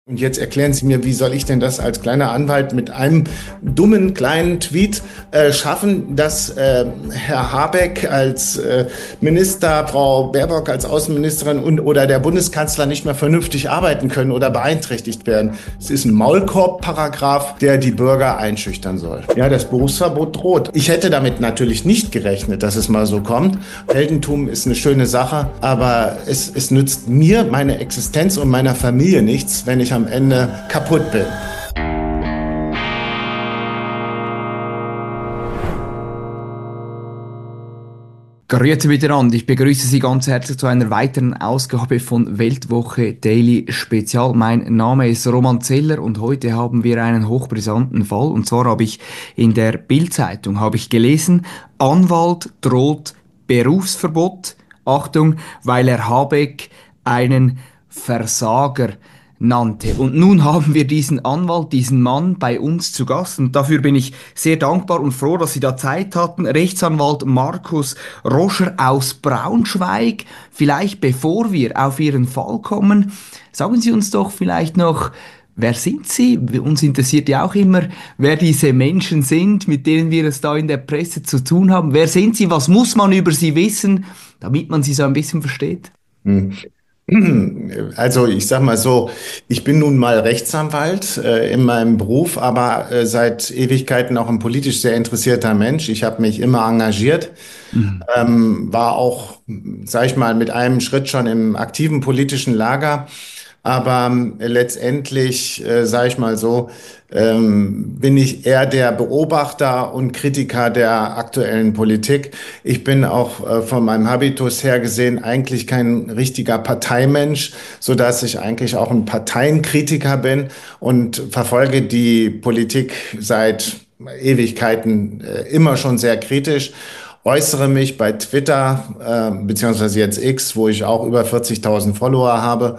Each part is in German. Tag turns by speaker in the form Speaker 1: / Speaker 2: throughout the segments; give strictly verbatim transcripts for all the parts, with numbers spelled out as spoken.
Speaker 1: Und jetzt erklären Sie mir, wie soll ich denn das als kleiner Anwalt mit einem dummen kleinen Tweet äh, schaffen, dass äh, Herr Habeck als äh, Minister, Frau Baerbock als Außenministerin und oder der Bundeskanzler nicht mehr vernünftig arbeiten können oder beeinträchtigt werden? Es ist ein Maulkorb-Paragraph, der die Bürger einschüchtern soll. Ja, das Berufsverbot droht. Ich hätte damit natürlich nicht gerechnet, dass es mal so kommt. Heldentum ist eine schöne Sache, aber es, es nützt mir, meine Existenz und meiner Familie nichts, wenn ich am Ende kaputt bin.
Speaker 2: Grüezi miteinander, ich begrüße Sie ganz herzlich zu einer weiteren Ausgabe von Weltwoche Daily Spezial. Mein Name ist Roman Zeller und heute haben wir einen hochbrisanten Fall. Und zwar habe ich in der Bild-Zeitung habe ich gelesen, Anwalt droht Berufsverbot, Achtung, weil er Habeck einen Versager nannte. Und nun haben wir diesen Anwalt, diesen Mann bei uns zu Gast und dafür bin ich sehr dankbar und froh, dass Sie da Zeit hatten. Rechtsanwalt Markus Roscher aus Braunschweig. Vielleicht bevor wir auf Ihren Fall kommen, sagen Sie uns doch vielleicht noch, wer sind Sie? Uns interessiert ja auch immer, wer diese Menschen sind, mit denen wir es da in der Presse zu tun haben. Wer sind Sie? Was muss man über Sie wissen, damit man Sie so ein bisschen versteht?
Speaker 1: Hm. Also ich sag mal so, ich bin nun mal Rechtsanwalt äh, in meinem Beruf, aber äh, seit Ewigkeiten auch ein politisch sehr interessierter Mensch. Ich habe mich immer engagiert,
Speaker 2: Mhm.
Speaker 1: ähm, war auch, sag ich mal, mit einem Schritt schon im aktiven politischen Lager. Aber ähm, letztendlich, äh, sage ich mal so, ähm, bin ich eher der Beobachter und Kritiker der aktuellen Politik. Ich bin auch äh, von meinem Habitus her gesehen eigentlich kein richtiger Parteimensch, so dass ich eigentlich auch ein Parteienkritiker bin und verfolge die Politik seit Ewigkeiten äh, immer schon sehr kritisch. Äußere mich bei Twitter, äh, beziehungsweise jetzt X, wo ich auch über vierzigtausend Follower habe.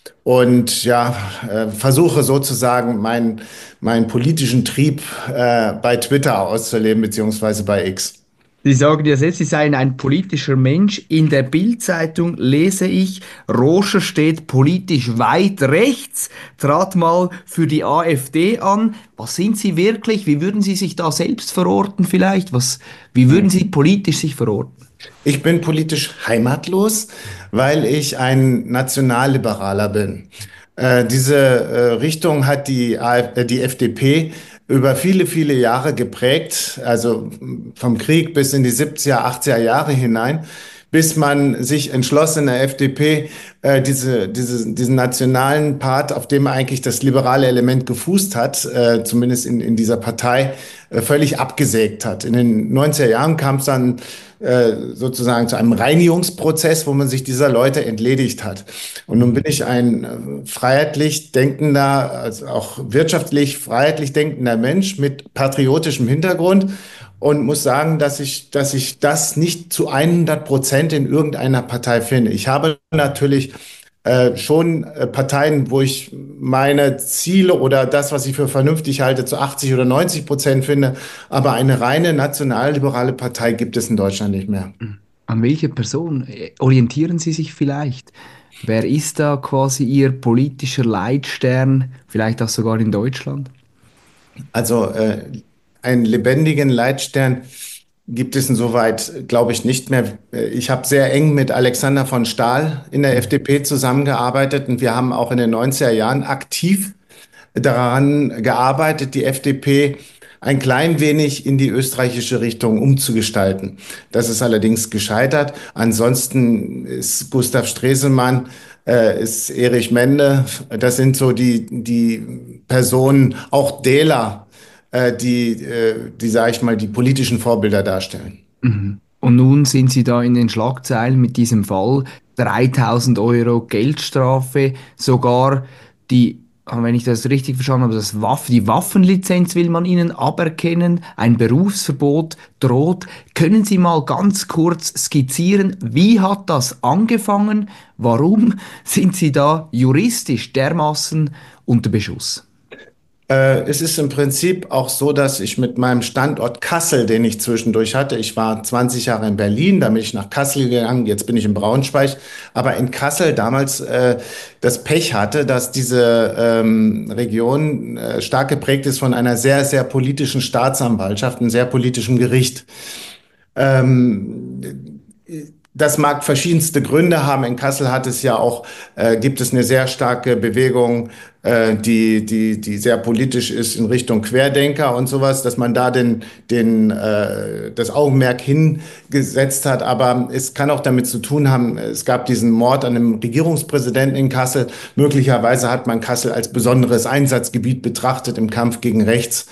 Speaker 1: Und ja, äh, versuche sozusagen meinen meinen politischen Trieb äh, bei Twitter auszuleben, beziehungsweise bei X.
Speaker 2: Sie sagen ja selbst, Sie seien ein politischer Mensch. In der Bild-Zeitung lese ich, Roscher steht politisch weit rechts, trat mal für die AfD an. Was sind Sie wirklich? Wie würden Sie sich da selbst verorten vielleicht? Was, wie würden Sie politisch sich verorten?
Speaker 1: Ich bin politisch heimatlos, weil ich ein Nationalliberaler bin. Äh, diese äh, Richtung hat die, AfD, äh, die F D P über viele, viele Jahre geprägt, also vom Krieg bis in die siebziger, achtziger Jahre hinein, bis man sich entschloss in der F D P, äh, diese, diese, diesen nationalen Part, auf dem eigentlich das liberale Element gefußt hat, äh, zumindest in, in dieser Partei, äh, völlig abgesägt hat. In den neunziger Jahren kam es dann äh, sozusagen zu einem Reinigungsprozess, wo man sich dieser Leute entledigt hat. Und nun bin ich ein äh, freiheitlich denkender, also auch wirtschaftlich freiheitlich denkender Mensch mit patriotischem Hintergrund und muss sagen, dass ich, dass ich das nicht zu hundert Prozent in irgendeiner Partei finde. Ich habe natürlich äh, schon äh, Parteien, wo ich meine Ziele oder das, was ich für vernünftig halte, zu achtzig oder neunzig Prozent finde. Aber eine reine nationalliberale Partei gibt es in Deutschland nicht mehr.
Speaker 2: An welche Person äh, orientieren Sie sich vielleicht? Wer ist da quasi Ihr politischer Leitstern, vielleicht auch sogar in Deutschland?
Speaker 1: Also äh, einen lebendigen Leitstern gibt es insoweit, glaube ich, nicht mehr. Äh, Ich habe sehr eng mit Alexander von Stahl in der F D P zusammengearbeitet und wir haben auch in den neunziger Jahren aktiv daran gearbeitet, die F D P ein klein wenig in die österreichische Richtung umzugestalten. Das ist allerdings gescheitert. Ansonsten ist Gustav Stresemann, äh, ist Erich Mende, das sind so die, die Personen, auch Dehler, äh, die, äh, die, sage ich mal, die politischen Vorbilder darstellen.
Speaker 2: Mhm. Und nun sind Sie da in den Schlagzeilen mit diesem Fall. dreitausend Euro Geldstrafe, sogar die, wenn ich das richtig verstanden habe, das Waff, die Waffenlizenz will man Ihnen aberkennen, ein Berufsverbot droht. Können Sie mal ganz kurz skizzieren, wie hat das angefangen? Warum sind Sie da juristisch dermaßen unter Beschuss?
Speaker 1: Äh, es ist im Prinzip auch so, dass ich mit meinem Standort Kassel, den ich zwischendurch hatte, ich war zwanzig Jahre in Berlin, dann bin ich nach Kassel gegangen, jetzt bin ich in Braunschweig, aber in Kassel damals äh, das Pech hatte, dass diese ähm, Region äh, stark geprägt ist von einer sehr, sehr politischen Staatsanwaltschaft, einem sehr politischen Gericht. Ähm, Das mag verschiedenste Gründe haben. In Kassel hat es ja auch, äh, gibt es eine sehr starke Bewegung, äh, die, die, die sehr politisch ist in Richtung Querdenker und sowas, dass man da den, den, äh, das Augenmerk hingesetzt hat. Aber es kann auch damit zu tun haben, es gab diesen Mord an einem Regierungspräsidenten in Kassel. Möglicherweise hat man Kassel als besonderes Einsatzgebiet betrachtet im Kampf gegen rechts.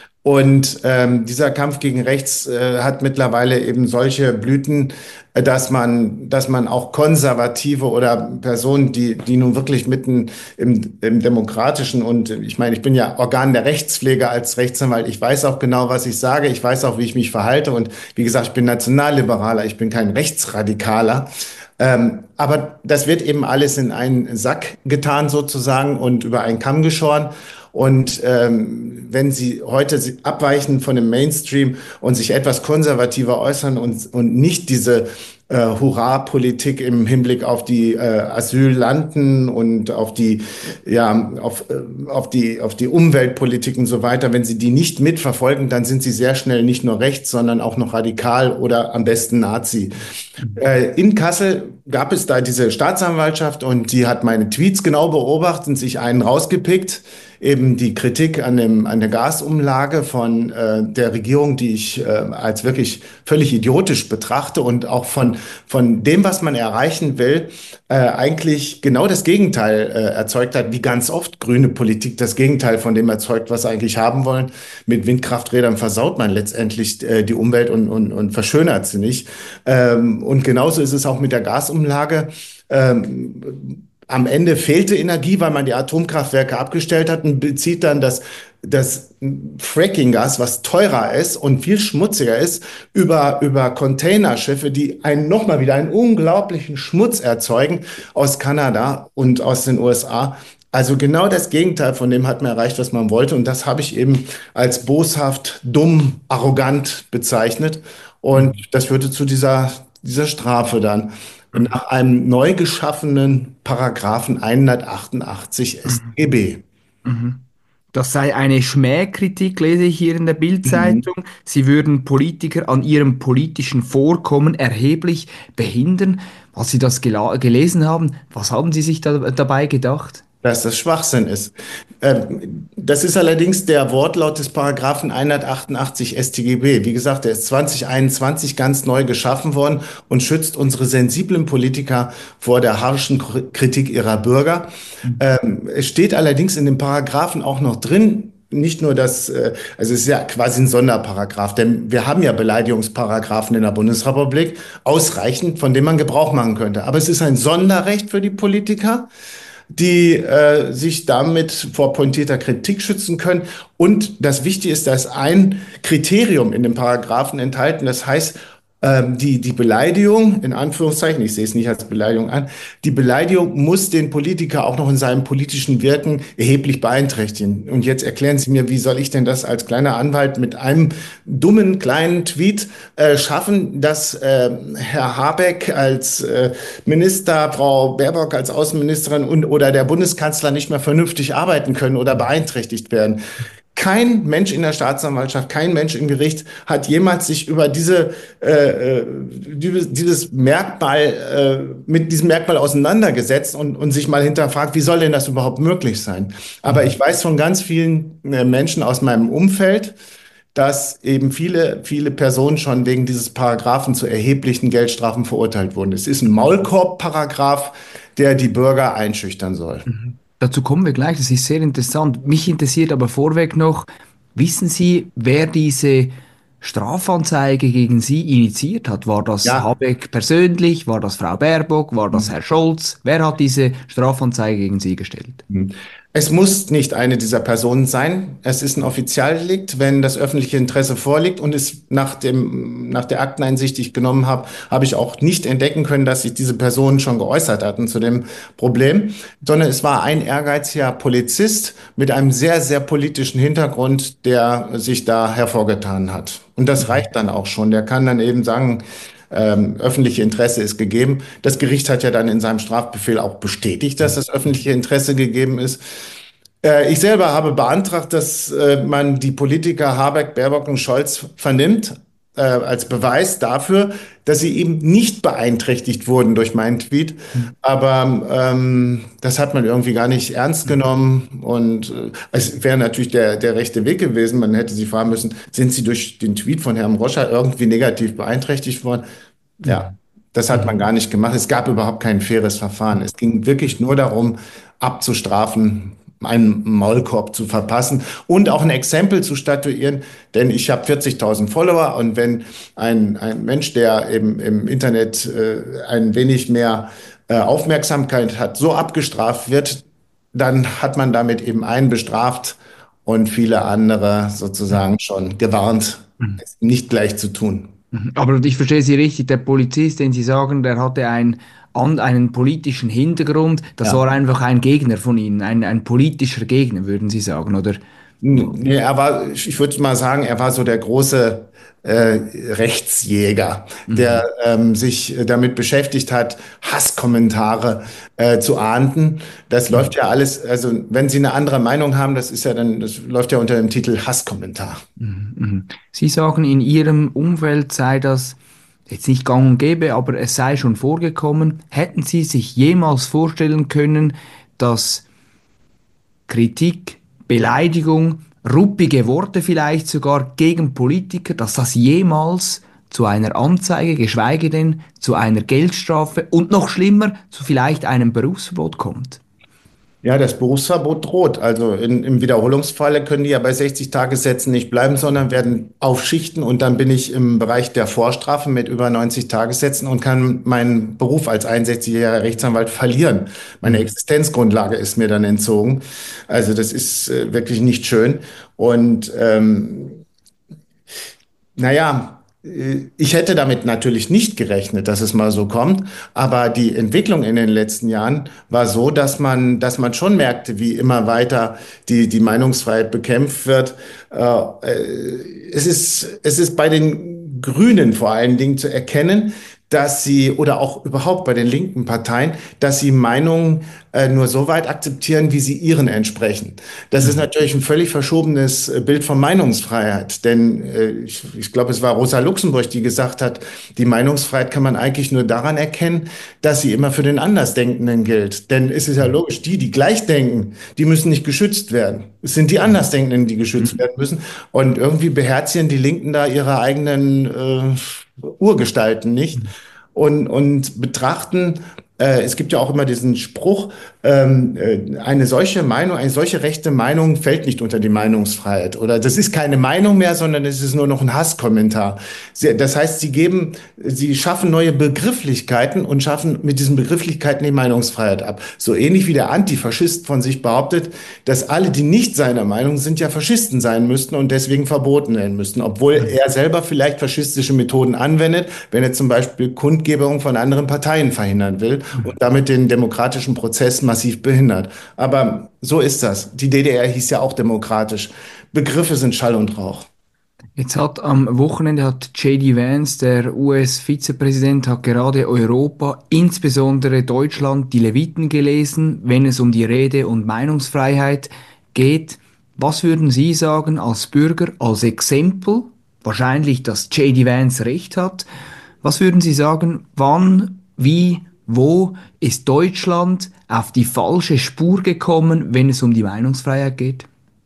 Speaker 1: Und ähm, dieser Kampf gegen rechts äh, hat mittlerweile eben solche Blüten, äh, dass man, dass man auch Konservative oder Personen, die, die nun wirklich mitten im, im demokratischen und ich meine, ich bin ja Organ der Rechtspflege als Rechtsanwalt, ich weiß auch genau, was ich sage, ich weiß auch, wie ich mich verhalte und wie gesagt, ich bin Nationalliberaler, ich bin kein Rechtsradikaler. Ähm, aber das wird eben alles in einen Sack getan sozusagen und über einen Kamm geschoren. Und ähm, wenn Sie heute si- abweichen von dem Mainstream und sich etwas konservativer äußern und, und nicht diese äh, Hurra-Politik im Hinblick auf die äh, Asylanten und auf die, ja, auf, äh, auf die, auf die Umweltpolitik und so weiter, wenn Sie die nicht mitverfolgen, dann sind Sie sehr schnell nicht nur rechts, sondern auch noch radikal oder am besten Nazi. Äh, in Kassel gab es da diese Staatsanwaltschaft und die hat meine Tweets genau beobachtet und sich einen rausgepickt. Eben die Kritik an dem, an der Gasumlage von äh, der Regierung, die ich äh, als wirklich völlig idiotisch betrachte und auch von, von dem, was man erreichen will, äh, eigentlich genau das Gegenteil äh, erzeugt hat, wie ganz oft grüne Politik das Gegenteil von dem erzeugt, was sie eigentlich haben wollen. Mit Windkrafträdern versaut man letztendlich äh, die Umwelt und, und, und verschönert sie nicht. Ähm, und genauso ist es auch mit der Gasumlage. Ähm, Am Ende fehlte Energie, weil man die Atomkraftwerke abgestellt hat und bezieht dann das, das Fracking-Gas, was teurer ist und viel schmutziger ist, über, über Containerschiffe, die einen nochmal wieder einen unglaublichen Schmutz erzeugen aus Kanada und aus den U S A. Also genau das Gegenteil von dem hat man erreicht, was man wollte. Und das habe ich eben als boshaft, dumm, arrogant bezeichnet. Und
Speaker 2: Mhm.
Speaker 1: das führte zu dieser, dieser Strafe dann nach einem neu geschaffenen Paragraphen hundertachtundachtzig
Speaker 2: Mhm.
Speaker 1: S t B.
Speaker 2: Mhm. Das sei eine Schmähkritik, lese ich hier in der
Speaker 1: Mhm.
Speaker 2: Bild-Zeitung. Sie würden Politiker an ihrem politischen Vorkommen erheblich behindern. Als Sie das gela- gelesen haben, was haben Sie sich da, dabei gedacht?
Speaker 1: Dass das Schwachsinn ist. Ähm, das ist allerdings der Wortlaut des Paragraphen hundertachtundachtzig S t G B. Wie gesagt, der ist zwanzig einundzwanzig ganz neu geschaffen worden und schützt unsere sensiblen Politiker vor der harschen Kritik ihrer Bürger. Ähm, es steht allerdings in dem Paragraphen auch noch drin, nicht nur das, äh, also es ist ja quasi ein Sonderparagraph, denn wir haben ja Beleidigungsparagraphen in der Bundesrepublik, ausreichend, von denen man Gebrauch machen könnte. Aber es ist ein Sonderrecht für die Politiker, die äh, sich damit vor pointierter Kritik schützen können. Und das Wichtige ist, dass ein Kriterium in dem Paragraphen enthalten, das heißt, ähm, die, die Beleidigung, in Anführungszeichen, ich sehe es nicht als Beleidigung an, die Beleidigung muss den Politiker auch noch in seinem politischen Wirken erheblich beeinträchtigen. Und jetzt erklären Sie mir, wie soll ich denn das als kleiner Anwalt mit einem dummen kleinen Tweet äh, schaffen, dass äh, Herr Habeck als äh, Minister, Frau Baerbock als Außenministerin und oder der Bundeskanzler nicht mehr vernünftig arbeiten können oder beeinträchtigt werden. Kein Mensch in der Staatsanwaltschaft, kein Mensch im Gericht hat jemals sich über diese, äh, äh, dieses, dieses Merkmal, äh, mit diesem Merkmal auseinandergesetzt und, und sich mal hinterfragt, wie soll denn das überhaupt möglich sein? Aber ich weiß von ganz vielen äh, Menschen aus meinem Umfeld, dass eben viele, viele Personen schon wegen dieses Paragraphen zu erheblichen Geldstrafen verurteilt wurden. Es ist ein Maulkorb-Paragraph, der die Bürger einschüchtern soll.
Speaker 2: Mhm. Dazu kommen wir gleich, das ist sehr interessant. Mich interessiert aber vorweg noch, wissen Sie, wer diese Strafanzeige gegen Sie initiiert hat? War das
Speaker 1: Ja,
Speaker 2: Habeck persönlich? War das Frau Baerbock? War das Herr Scholz? Wer hat diese Strafanzeige gegen Sie gestellt?
Speaker 1: Es muss nicht eine dieser Personen sein. Es ist ein Offizialdelikt, wenn das öffentliche Interesse vorliegt und es nach dem, nach der Akteneinsicht, die ich genommen habe, habe ich auch nicht entdecken können, dass sich diese Personen schon geäußert hatten zu dem Problem, sondern es war ein ehrgeiziger Polizist mit einem sehr, sehr politischen Hintergrund, der sich da hervorgetan hat. Und das reicht dann auch schon. Der kann dann eben sagen, ähm, öffentliche Interesse ist gegeben. Das Gericht hat ja dann in seinem Strafbefehl auch bestätigt, dass das öffentliche Interesse gegeben ist. Äh, ich selber habe beantragt, dass äh, man die Politiker Habeck, Baerbock und Scholz vernimmt, äh, als Beweis dafür, dass sie eben nicht beeinträchtigt wurden durch meinen Tweet. Aber ähm, das hat man irgendwie gar nicht ernst genommen. Und äh, es wäre natürlich der, der rechte Weg gewesen. Man hätte sie fragen müssen, sind sie durch den Tweet von Herrn Roscher irgendwie negativ beeinträchtigt worden? Ja, das hat man gar nicht gemacht. Es gab überhaupt kein faires Verfahren. Es ging wirklich nur darum, abzustrafen, einen Maulkorb zu verpassen und auch ein Exempel zu statuieren, denn ich habe vierzigtausend Follower und wenn ein, ein Mensch, der eben im Internet äh, ein wenig mehr äh, Aufmerksamkeit hat, so abgestraft wird, dann hat man damit eben einen bestraft und viele andere sozusagen schon gewarnt, es nicht gleich zu tun.
Speaker 2: Mhm. Aber ich verstehe Sie richtig, der Polizist, den Sie sagen, der hatte ein, an, einen politischen Hintergrund, das war
Speaker 1: Ja.
Speaker 2: einfach ein Gegner von Ihnen, ein, ein politischer Gegner, würden Sie sagen, oder?
Speaker 1: Nee, er war, ich würde mal sagen, er war so der große äh, Rechtsjäger, der
Speaker 2: Mhm.
Speaker 1: ähm, sich damit beschäftigt hat, Hasskommentare äh, zu ahnden. Das läuft ja alles, also wenn Sie eine andere Meinung haben, das ist ja dann, das läuft ja unter dem Titel Hasskommentar.
Speaker 2: Mhm. Mhm. Sie sagen, in Ihrem Umfeld sei das jetzt nicht gang und gäbe, aber es sei schon vorgekommen. Hätten Sie sich jemals vorstellen können, dass Kritik, Beleidigung, ruppige Worte vielleicht sogar gegen Politiker, dass das jemals zu einer Anzeige, geschweige denn zu einer Geldstrafe und noch schlimmer, zu vielleicht einem Berufsverbot kommt?
Speaker 1: Ja, das Berufsverbot droht. Also in, im Wiederholungsfalle können die ja bei sechzig Tagessätzen nicht bleiben, sondern werden aufschichten und dann bin ich im Bereich der Vorstrafe mit über neunzig Tagessätzen und kann meinen Beruf als einundsechzigjähriger Rechtsanwalt verlieren. Meine
Speaker 2: Mhm.
Speaker 1: Existenzgrundlage ist mir dann entzogen. Also das ist äh, wirklich nicht schön. Und ähm, naja, äh, ich hätte damit natürlich nicht gerechnet, dass es mal so kommt, aber die Entwicklung in den letzten Jahren war so, dass man, dass man schon merkte, wie immer weiter die, die Meinungsfreiheit bekämpft wird. Äh, äh, es ist, es ist bei den Grünen vor allen Dingen zu erkennen, dass sie, oder auch überhaupt bei den linken Parteien, dass sie Meinungen äh, nur so weit akzeptieren, wie sie ihren entsprechen. Das ist
Speaker 2: Mhm.
Speaker 1: natürlich ein völlig verschobenes äh, Bild von Meinungsfreiheit, denn äh, ich, ich glaube, es war Rosa Luxemburg, die gesagt hat, die Meinungsfreiheit kann man eigentlich nur daran erkennen, dass sie immer für den Andersdenkenden gilt. Denn es ist ja logisch, die, die gleich denken, die müssen nicht geschützt werden. Es sind die Andersdenkenden, die geschützt
Speaker 2: Mhm.
Speaker 1: werden müssen. Und irgendwie beherzigen die Linken da ihre eigenen äh, Urgestalten nicht und, und betrachten, äh, es gibt ja auch immer diesen Spruch, ähm, äh, eine solche Meinung, eine solche rechte Meinung fällt nicht unter die Meinungsfreiheit. Oder das ist keine Meinung mehr, sondern es ist nur noch ein Hasskommentar. Sie, das heißt, sie geben, sie schaffen neue Begrifflichkeiten und schaffen mit diesen Begrifflichkeiten die Meinungsfreiheit ab. So ähnlich wie der Antifaschist von sich behauptet, dass alle, die nicht seiner Meinung sind, ja Faschisten sein müssten und deswegen verboten werden müssten. Obwohl er selber vielleicht faschistische Methoden anwendet, wenn er zum Beispiel Kundgebungen von anderen Parteien verhindern will und damit den demokratischen Prozess massiv behindert. Aber so ist das. Die D D R hieß ja auch demokratisch. Begriffe sind Schall und Rauch.
Speaker 2: Jetzt hat am Wochenende hat J D Vance, der U S-Vizepräsident, hat gerade Europa, insbesondere Deutschland, die Leviten gelesen, wenn es um die Rede- und Meinungsfreiheit geht. Was würden Sie sagen als Bürger, als Exempel? Wahrscheinlich, dass J D Vance recht hat. Was würden Sie sagen, wann, wie, wo ist Deutschland auf die falsche Spur gekommen, wenn es um die Meinungsfreiheit geht?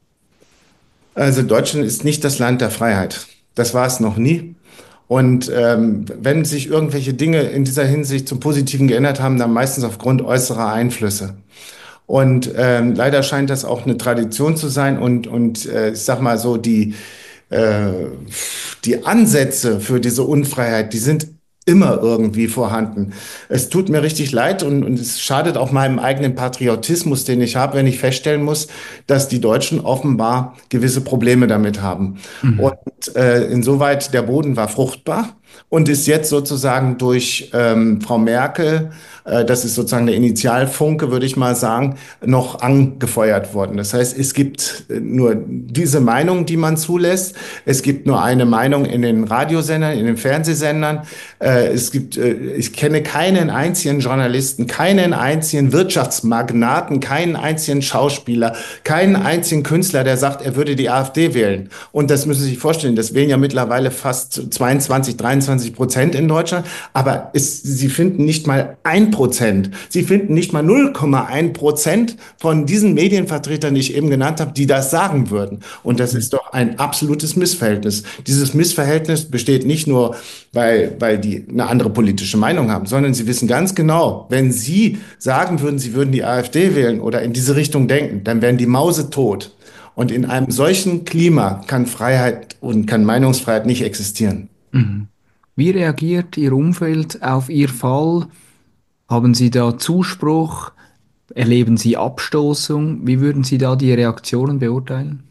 Speaker 1: Also Deutschland ist nicht das Land der Freiheit. Das war es noch nie. Und ähm, wenn sich irgendwelche Dinge in dieser Hinsicht zum Positiven geändert haben, dann meistens aufgrund äußerer Einflüsse. Und ähm, leider scheint das auch eine Tradition zu sein. Und, und äh, ich sag mal so, die, äh, die Ansätze für diese Unfreiheit, die sind immer irgendwie vorhanden. Es tut mir richtig leid und, und es schadet auch meinem eigenen Patriotismus, den ich habe, wenn ich feststellen muss, dass die Deutschen offenbar gewisse Probleme damit haben. Und
Speaker 2: Mhm.
Speaker 1: äh, insoweit der Boden war fruchtbar und ist jetzt sozusagen durch ähm, Frau Merkel, äh, das ist sozusagen der Initialfunke, würde ich mal sagen, noch angefeuert worden. Das heißt, es gibt äh, nur diese Meinung, die man zulässt. Es gibt nur eine Meinung in den Radiosendern, in den Fernsehsendern. Äh, es gibt, äh, ich kenne keinen einzigen Journalisten, keinen einzigen Wirtschaftsmagnaten, keinen einzigen Schauspieler, keinen einzigen Künstler, der sagt, er würde die AfD wählen. Und das müssen Sie sich vorstellen, das wählen ja mittlerweile fast zweiundzwanzig, dreiundzwanzig Prozent in Deutschland. Aber es, Sie finden nicht mal ein Prozent. Sie finden nicht mal null Komma eins Prozent von diesen Medienvertretern, die ich eben genannt habe, die das sagen würden. Und das ist doch ein absolutes Missverhältnis. Dieses Missverhältnis besteht nicht nur, weil, weil die eine andere politische Meinung haben, sondern sie wissen ganz genau, wenn sie sagen würden, sie würden die AfD wählen oder in diese Richtung denken, dann wären die mausetot. Und in einem solchen Klima kann Freiheit und kann Meinungsfreiheit nicht existieren.
Speaker 2: Mhm. Wie reagiert Ihr Umfeld auf Ihr Fall? Haben Sie da Zuspruch? Erleben Sie Abstoßung? Wie würden Sie da die Reaktionen beurteilen?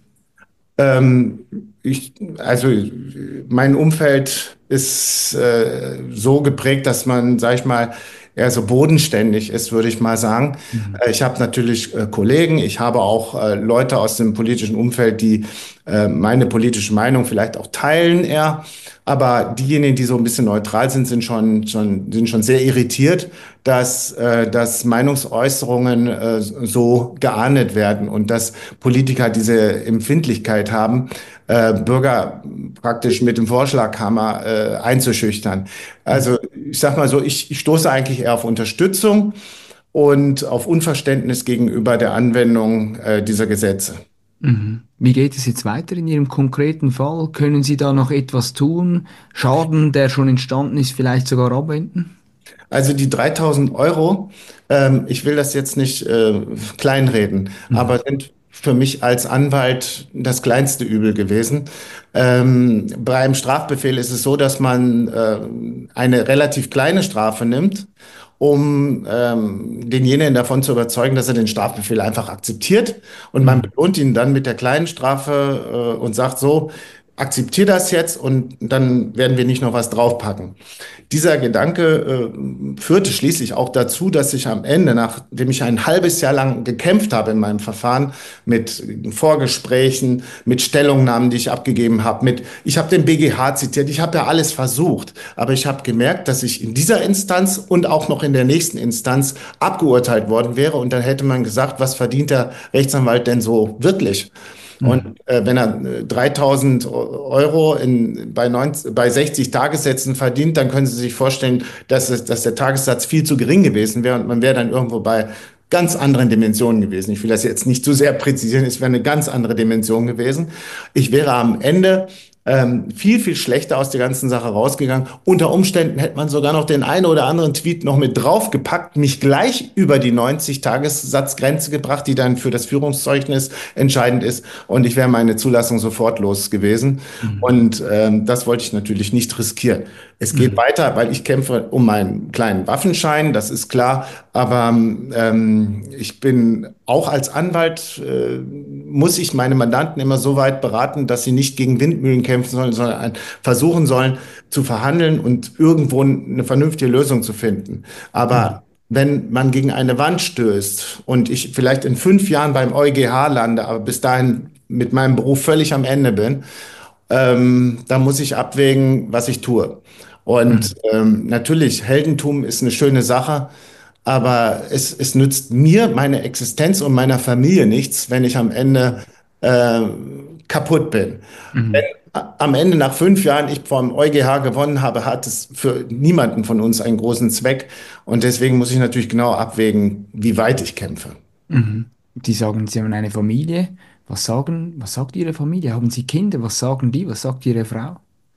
Speaker 1: Ähm, ich, also mein Umfeld ist äh, so geprägt, dass man, sag ich mal, eher so bodenständig ist, würde ich mal sagen.
Speaker 2: Mhm.
Speaker 1: Äh, ich habe natürlich äh, Kollegen, ich habe auch äh, Leute aus dem politischen Umfeld, die äh, meine politische Meinung vielleicht auch teilen eher. Aber diejenigen, die so ein bisschen neutral sind, sind schon, schon, sind schon sehr irritiert, dass, äh, dass Meinungsäußerungen äh, so geahndet werden und dass Politiker diese Empfindlichkeit haben, äh, Bürger praktisch mit dem Vorschlaghammer äh, einzuschüchtern. Also ich sag mal so, ich, ich stoße eigentlich eher auf Unterstützung und auf Unverständnis gegenüber der Anwendung äh, dieser Gesetze.
Speaker 2: Mhm. Wie geht es jetzt weiter in Ihrem konkreten Fall? Können Sie da noch etwas tun? Schaden, der schon entstanden ist, vielleicht sogar abwenden?
Speaker 1: Also die dreitausend Euro, ähm, ich will das jetzt nicht äh, kleinreden,
Speaker 2: Mhm.
Speaker 1: aber sind für mich als Anwalt das kleinste Übel gewesen. Ähm, bei einem Strafbefehl ist es so, dass man äh, eine relativ kleine Strafe nimmt, um ähm, denjenigen davon zu überzeugen, dass er den Strafbefehl einfach akzeptiert. Und man
Speaker 2: Mhm.
Speaker 1: belohnt ihn dann mit der kleinen Strafe äh, und sagt so, akzeptier das jetzt und dann werden wir nicht noch was draufpacken. Dieser Gedanke äh, führte schließlich auch dazu, dass ich am Ende, nachdem ich ein halbes Jahr lang gekämpft habe in meinem Verfahren mit Vorgesprächen, mit Stellungnahmen, die ich abgegeben habe, mit, ich habe den B G H zitiert, ich habe ja alles versucht, aber ich habe gemerkt, dass ich in dieser Instanz und auch noch in der nächsten Instanz abgeurteilt worden wäre und dann hätte man gesagt, was verdient der Rechtsanwalt denn so wirklich? Und
Speaker 2: Mhm.
Speaker 1: äh, wenn er äh, dreitausend Euro in, bei, neunzig, bei sechzig Tagessätzen verdient, dann können Sie sich vorstellen, dass, es, dass der Tagessatz viel zu gering gewesen wäre und man wäre dann irgendwo bei ganz anderen Dimensionen gewesen. Ich will das jetzt nicht zu sehr präzisieren, es wäre eine ganz andere Dimension gewesen. Ich wäre am Ende ähm, viel, viel schlechter aus der ganzen Sache rausgegangen. Unter Umständen hätte man sogar noch den einen oder anderen Tweet noch mit draufgepackt, mich gleich über die neunzig-Tagessatzgrenze gebracht, die dann für das Führungszeugnis entscheidend ist. Und ich wäre meine Zulassung sofort los gewesen.
Speaker 2: Mhm.
Speaker 1: Und ähm, das wollte ich natürlich nicht riskieren. Es geht
Speaker 2: Mhm.
Speaker 1: weiter, weil ich kämpfe um meinen kleinen Waffenschein, das ist klar. Aber ähm, ich bin auch als Anwalt, äh, muss ich meine Mandanten immer so weit beraten, dass sie nicht gegen Windmühlen kämpfen sollen, sondern ein- versuchen sollen zu verhandeln und irgendwo eine vernünftige Lösung zu finden.
Speaker 2: Mhm.
Speaker 1: Aber wenn man gegen eine Wand stößt und ich vielleicht in fünf Jahren beim EuGH lande, aber bis dahin mit meinem Beruf völlig am Ende bin, ähm, da muss ich abwägen, was ich tue. Und
Speaker 2: Mhm.
Speaker 1: ähm, natürlich, Heldentum ist eine schöne Sache, aber es, es nützt mir, meine Existenz und meiner Familie nichts, wenn ich am Ende äh, kaputt bin. Wenn
Speaker 2: Mhm.
Speaker 1: a- am Ende nach fünf Jahren ich vom EuGH gewonnen habe, hat es für niemanden von uns einen großen Zweck. Und deswegen muss ich natürlich genau abwägen, wie weit ich kämpfe.
Speaker 2: Mhm. Die sagen, Sie haben eine Familie. Was sagen, was sagt Ihre Familie? Haben Sie Kinder? Was sagen die? Was sagt Ihre Frau?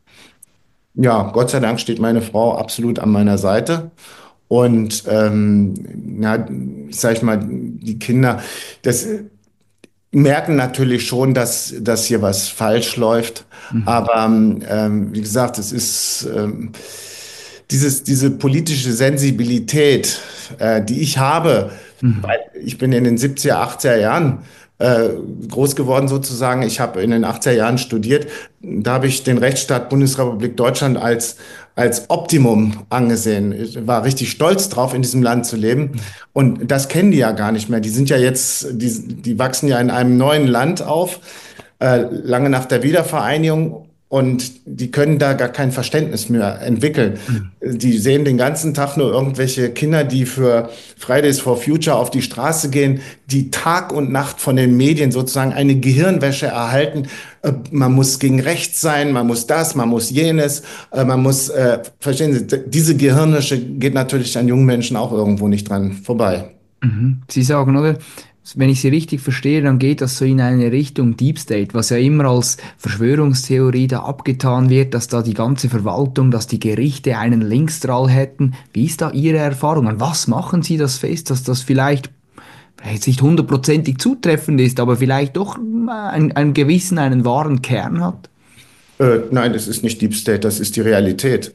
Speaker 1: Ja, Gott sei Dank steht meine Frau absolut an meiner Seite. Und ähm, ja, sag ich mal, die Kinder, das merken natürlich schon, dass, dass hier was falsch läuft.
Speaker 2: Mhm.
Speaker 1: Aber ähm, wie gesagt, es ist, ähm, dieses, diese politische Sensibilität, äh, die ich habe, weil
Speaker 2: Mhm.
Speaker 1: ich bin in den siebziger, achtziger Jahren äh, groß geworden sozusagen. Ich habe in den achtziger Jahren studiert. Da habe ich den Rechtsstaat Bundesrepublik Deutschland als, als Optimum angesehen. Ich war richtig stolz drauf, in diesem Land zu leben. Und das kennen die ja gar nicht mehr. Die sind ja jetzt, die, die wachsen ja in einem neuen Land auf, äh, lange nach der Wiedervereinigung. Und die können da gar kein Verständnis mehr entwickeln.
Speaker 2: Mhm.
Speaker 1: Die sehen den ganzen Tag nur irgendwelche Kinder, die für Fridays for Future auf die Straße gehen, die Tag und Nacht von den Medien sozusagen eine Gehirnwäsche erhalten. Äh, Man muss gegen rechts sein, man muss das, man muss jenes, äh, man muss, äh, verstehen Sie, d- diese Gehirnwäsche geht natürlich an jungen Menschen auch irgendwo nicht dran vorbei.
Speaker 2: Mhm. Sie sagen, oder? Wenn ich Sie richtig verstehe, dann geht das so in eine Richtung Deep State, was ja immer als Verschwörungstheorie da abgetan wird, dass da die ganze Verwaltung, dass die Gerichte einen Linksdrall hätten. Wie ist da Ihre Erfahrung? An was machen Sie das fest, dass das vielleicht, vielleicht nicht hundertprozentig zutreffend ist, aber vielleicht doch äh, einen, einen gewissen, einen wahren Kern hat?
Speaker 1: Äh, nein, das ist nicht Deep State, das ist die Realität.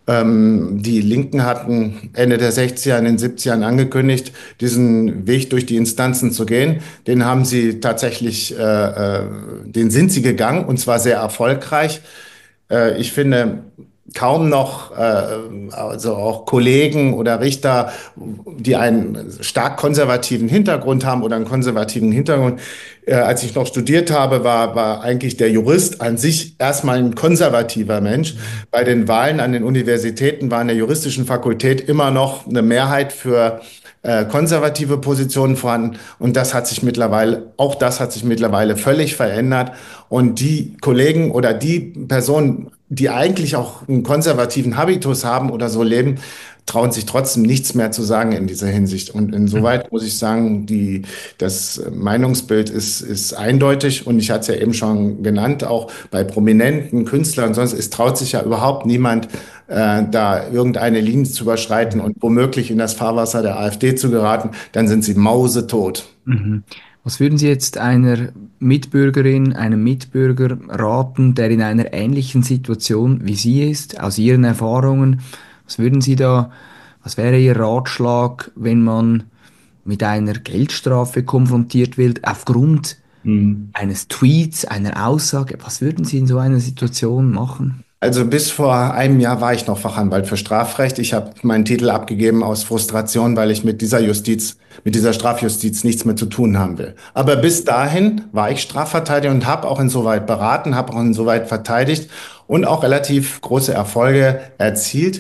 Speaker 1: Ähm, die Linken hatten Ende der sechziger, in den siebzigern angekündigt, diesen Weg durch die Instanzen zu gehen. Den haben sie tatsächlich, äh, äh, den sind sie gegangen und zwar sehr erfolgreich. Äh, ich finde kaum noch, äh, also auch Kollegen oder Richter, die einen stark konservativen Hintergrund haben oder einen konservativen Hintergrund. Äh, als ich noch studiert habe, war, war eigentlich der Jurist an sich erstmal ein konservativer Mensch. Bei den Wahlen an den Universitäten war in der juristischen Fakultät immer noch eine Mehrheit für äh, konservative Positionen vorhanden. Und das hat sich mittlerweile, auch das hat sich mittlerweile völlig verändert. Und die Kollegen oder die Personen, die eigentlich auch einen konservativen Habitus haben oder so leben, trauen sich trotzdem nichts mehr zu sagen in dieser Hinsicht. Und insoweit muss ich sagen, die, das Meinungsbild ist, ist eindeutig. Und ich hatte es ja eben schon genannt, auch bei prominenten Künstlern und sonst, es traut sich ja überhaupt niemand, äh, da irgendeine Linie zu überschreiten und womöglich in das Fahrwasser der AfD zu geraten, dann sind sie mausetot.
Speaker 2: Mhm. Was würden Sie jetzt einer Mitbürgerin, einem Mitbürger raten, der in einer ähnlichen Situation wie Sie ist, aus Ihren Erfahrungen? Was würden Sie da, was wäre Ihr Ratschlag, wenn man mit einer Geldstrafe konfrontiert wird, aufgrund
Speaker 1: Mhm.
Speaker 2: eines Tweets, einer Aussage? Was würden Sie in so einer Situation machen?
Speaker 1: Also bis vor einem Jahr war ich noch Fachanwalt für Strafrecht. Ich habe meinen Titel abgegeben aus Frustration, weil ich mit dieser Justiz, mit dieser Strafjustiz nichts mehr zu tun haben will. Aber bis dahin war ich Strafverteidiger und habe auch insoweit beraten, habe auch insoweit verteidigt und auch relativ große Erfolge erzielt.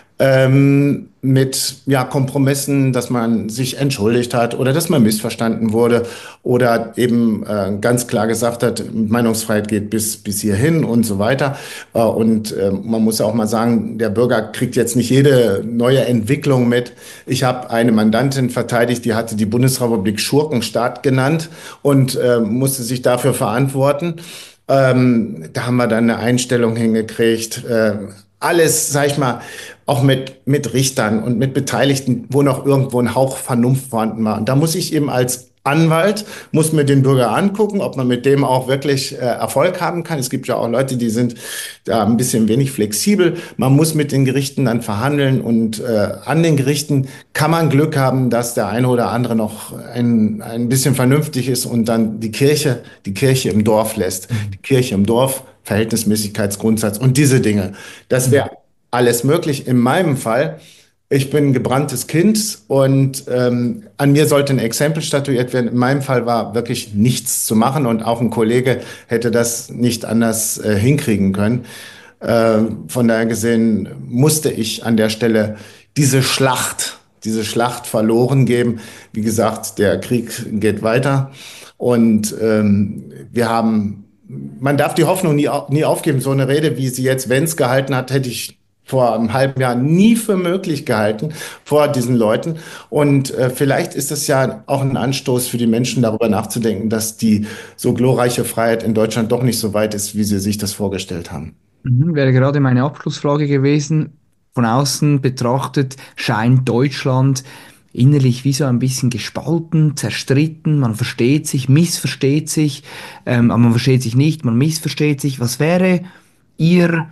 Speaker 1: Ähm, mit ja, Kompromissen, dass man sich entschuldigt hat oder dass man missverstanden wurde oder eben äh, ganz klar gesagt hat, Meinungsfreiheit geht bis, bis hierhin und so weiter. Äh, und äh, man muss ja auch mal sagen, der Bürger kriegt jetzt nicht jede neue Entwicklung mit. Ich habe eine Mandantin verteidigt, die hatte die Bundesrepublik Schurkenstaat genannt und äh, musste sich dafür verantworten. Ähm, da haben wir dann eine Einstellung hingekriegt. Äh, alles, sag ich mal, auch mit, mit Richtern und mit Beteiligten, wo noch irgendwo ein Hauch Vernunft vorhanden war. Und da muss ich eben als Anwalt, muss mir den Bürger angucken, ob man mit dem auch wirklich äh, Erfolg haben kann. Es gibt ja auch Leute, die sind da ein bisschen wenig flexibel. Man muss mit den Gerichten dann verhandeln und äh, an den Gerichten kann man Glück haben, dass der eine oder andere noch ein, ein bisschen vernünftig ist und dann die Kirche, die Kirche im Dorf lässt. Die Kirche im Dorf, Verhältnismäßigkeitsgrundsatz und diese Dinge. Das wäre alles möglich. In meinem Fall, ich bin ein gebranntes Kind und ähm, an mir sollte ein Exempel statuiert werden. In meinem Fall war wirklich nichts zu machen und auch ein Kollege hätte das nicht anders äh, hinkriegen können. Äh, von daher gesehen musste ich an der Stelle diese Schlacht, diese Schlacht verloren geben. Wie gesagt, der Krieg geht weiter und ähm, wir haben, man darf die Hoffnung nie, au- nie aufgeben. So eine Rede, wie sie jetzt Wenz gehalten hat, hätte ich vor einem halben Jahr nie für möglich gehalten vor diesen Leuten. Und äh, vielleicht ist es ja auch ein Anstoß für die Menschen, darüber nachzudenken, dass die so glorreiche Freiheit in Deutschland doch nicht so weit ist, wie sie sich das vorgestellt haben.
Speaker 2: Mhm, wäre gerade meine Abschlussfrage gewesen. Von außen betrachtet scheint Deutschland innerlich wie so ein bisschen gespalten, zerstritten. Man versteht sich, missversteht sich, ähm, aber man versteht sich nicht, man missversteht sich. Was wäre Ihr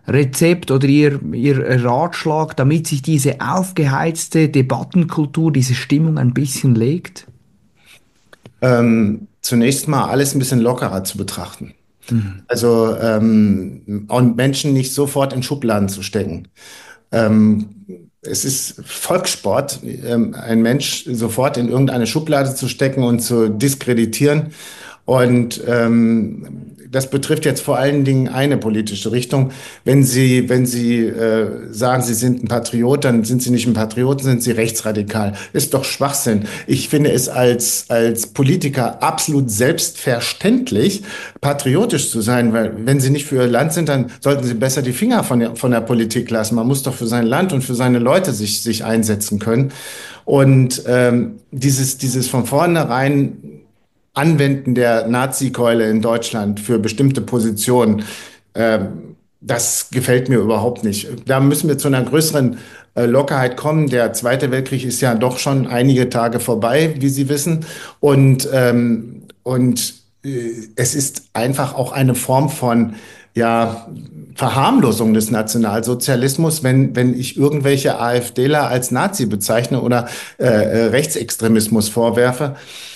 Speaker 2: Rezept oder Ihr, Ihr Ratschlag, damit sich diese aufgeheizte Debattenkultur, diese Stimmung ein bisschen legt?
Speaker 1: Ähm, zunächst mal alles ein bisschen lockerer zu betrachten.
Speaker 2: Mhm.
Speaker 1: Also ähm, und Menschen nicht sofort in Schubladen zu stecken. Ähm, Es ist Volkssport, ähm, ein Mensch sofort in irgendeine Schublade zu stecken und zu diskreditieren. Und ähm, das betrifft jetzt vor allen Dingen eine politische Richtung. Wenn Sie, wenn Sie äh, sagen, Sie sind ein Patriot, dann sind Sie nicht ein Patriot, sind Sie rechtsradikal. Ist doch Schwachsinn. Ich finde es als, als Politiker absolut selbstverständlich, patriotisch zu sein, weil wenn Sie nicht für Ihr Land sind, dann sollten Sie besser die Finger von der, von der Politik lassen. Man muss doch für sein Land und für seine Leute sich, sich einsetzen können. Und ähm, dieses, dieses von vornherein Anwenden der Nazi-Keule in Deutschland für bestimmte Positionen, ähm, das gefällt mir überhaupt nicht. Da müssen wir zu einer größeren äh, Lockerheit kommen. Der Zweite Weltkrieg ist ja doch schon einige Tage vorbei, wie Sie wissen. Und, ähm, und äh, es ist einfach auch eine Form von, ja, Verharmlosung des Nationalsozialismus, wenn, wenn ich irgendwelche AfDler als Nazi bezeichne oder äh, äh, Rechtsextremismus vorwerfe.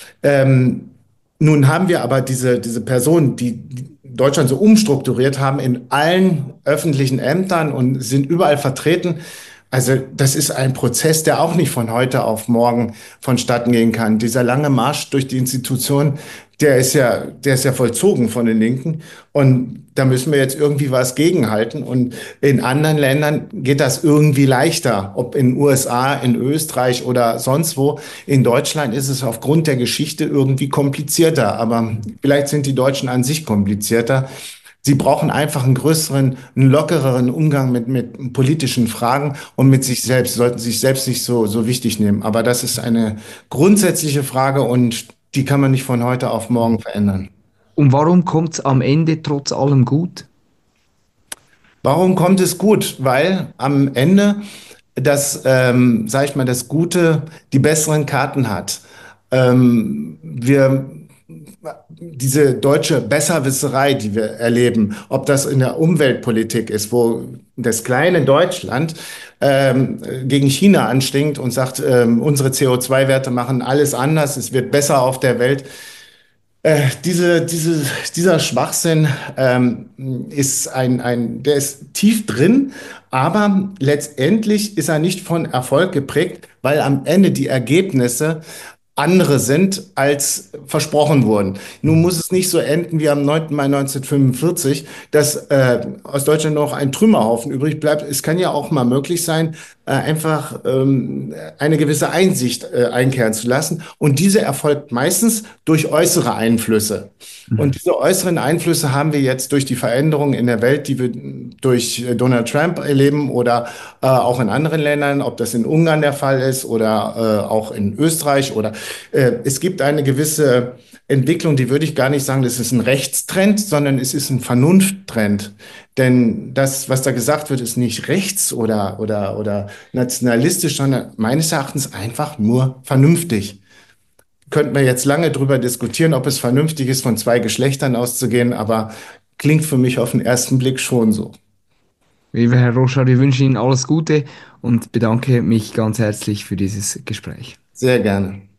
Speaker 1: Ähm, Nun haben wir aber diese, diese Personen, die Deutschland so umstrukturiert haben, in allen öffentlichen Ämtern und sind überall vertreten. Also das ist ein Prozess, der auch nicht von heute auf morgen vonstatten gehen kann. Dieser lange Marsch durch die Institution, der ist ja, der ist ja vollzogen von den Linken. Und da müssen wir jetzt irgendwie was gegenhalten. Und in anderen Ländern geht das irgendwie leichter, ob in den U S A, in Österreich oder sonst wo. In Deutschland ist es aufgrund der Geschichte irgendwie komplizierter. Aber vielleicht sind die Deutschen an sich komplizierter. Sie brauchen einfach einen größeren, einen lockereren Umgang mit, mit politischen Fragen und mit sich selbst. Sie sollten sich selbst nicht so, so wichtig nehmen. Aber das ist eine grundsätzliche Frage und die kann man nicht von heute auf morgen verändern.
Speaker 2: Und warum kommt es am Ende trotz allem gut?
Speaker 1: Warum kommt es gut? Weil am Ende das, ähm, sag ich mal, das Gute die besseren Karten hat. Ähm, wir diese deutsche Besserwisserei, die wir erleben, ob das in der Umweltpolitik ist, wo das kleine Deutschland ähm, gegen China anstinkt und sagt, ähm, unsere C O zwei Werte machen alles anders, es wird besser auf der Welt. Äh, diese, diese, dieser Schwachsinn ähm, ist ein, ein, der ist tief drin, aber letztendlich ist er nicht von Erfolg geprägt, weil am Ende die Ergebnisse andere sind, als versprochen wurden. Nun muss es nicht so enden wie am neunten Mai neunzehnhundertfünfundvierzig, dass äh, aus Deutschland noch ein Trümmerhaufen übrig bleibt. Es kann ja auch mal möglich sein, äh, einfach ähm, eine gewisse Einsicht äh, einkehren zu lassen. Und diese erfolgt meistens durch äußere Einflüsse. Und diese äußeren Einflüsse haben wir jetzt durch die Veränderungen in der Welt, die wir durch äh, Donald Trump erleben oder äh, auch in anderen Ländern, ob das in Ungarn der Fall ist oder äh, auch in Österreich oder äh, es gibt eine gewisse Entwicklung, die würde ich gar nicht sagen, das ist ein Rechtstrend, sondern es ist ein Vernunfttrend. Denn das, was da gesagt wird, ist nicht rechts oder, oder, oder nationalistisch, sondern meines Erachtens einfach nur vernünftig. Könnten wir jetzt lange drüber diskutieren, ob es vernünftig ist, von zwei Geschlechtern auszugehen, aber klingt für mich auf den ersten Blick schon so.
Speaker 2: Lieber Herr Roschar, wir wünschen Ihnen alles Gute und bedanke mich ganz herzlich für dieses Gespräch.
Speaker 1: Sehr gerne.